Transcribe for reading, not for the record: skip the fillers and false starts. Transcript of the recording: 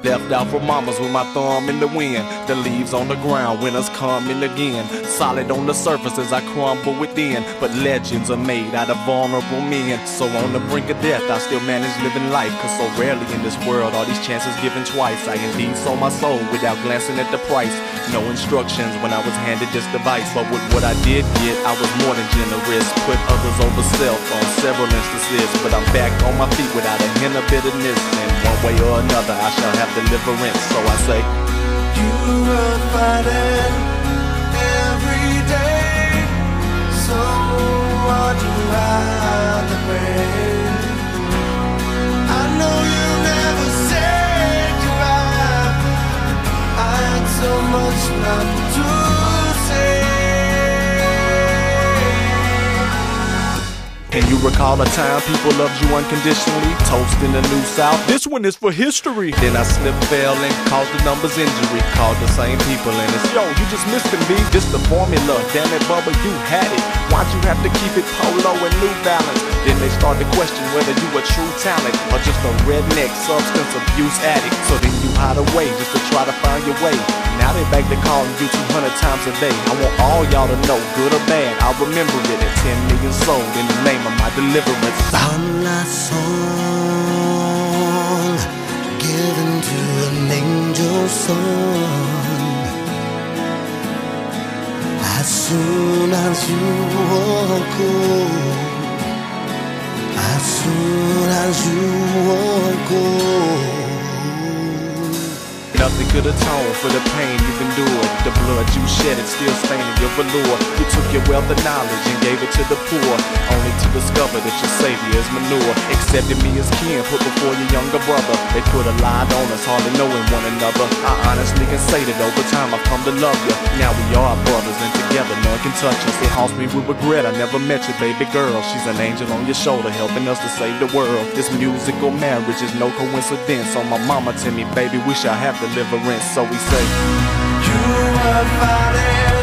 left out for mamas with my thumb in the wind. The leaves on the ground, winter's coming again. Solid on the surface as I crumble within, but legends are made out of vulnerable men. So on the brink of death, I still manage living life, cause so rarely in this world are these chances given twice. I indeed sold my soul without glancing at the price. No instructions when I was handed this device, but with what I did get, I was more than generous. Put others over self on several instances, but I'm back on my feet without a hint of bitterness. And one way or another, I shall have deliverance. So I say, you are fighting every day, so hard to hide the pain. I know you never said goodbye. I had so much not to say. Can you recall a time people loved you unconditionally? Toast in the New South, this one is for history. Then I slipped, fell, and caused the numbers injury. Called the same people and it's, yo, you just missed me. This the formula, damn it, Bubba, you had it. Why'd you have to keep it polo and New Balance? Then they start to question whether you a true talent or just a redneck substance abuse addict. So then you hide away just to try to find your way. Now they back to calling you 200 times a day. I want all y'all to know, good or bad, I'll remember it at 10 million sold in the name of my deliverance. One last song given to an angel's son. As soon as you walk home, as soon as you walk home, nothing could atone for the pain you've endured. The blood you shedded still staining your velour. You took your wealth of knowledge and gave it to the poor, only to discover that your savior is manure. Accepted me as kin, put before your younger brother. They put a lie on us, hardly knowing one another. I honestly can say that over time I've come to love you. Now we are brothers and together none can touch us. It haunts me with regret I never met your baby girl. She's an angel on your shoulder helping us to save the world. This musical marriage is no coincidence. On my mama tell me, baby, we shall have deliverance. So we say, you are fighting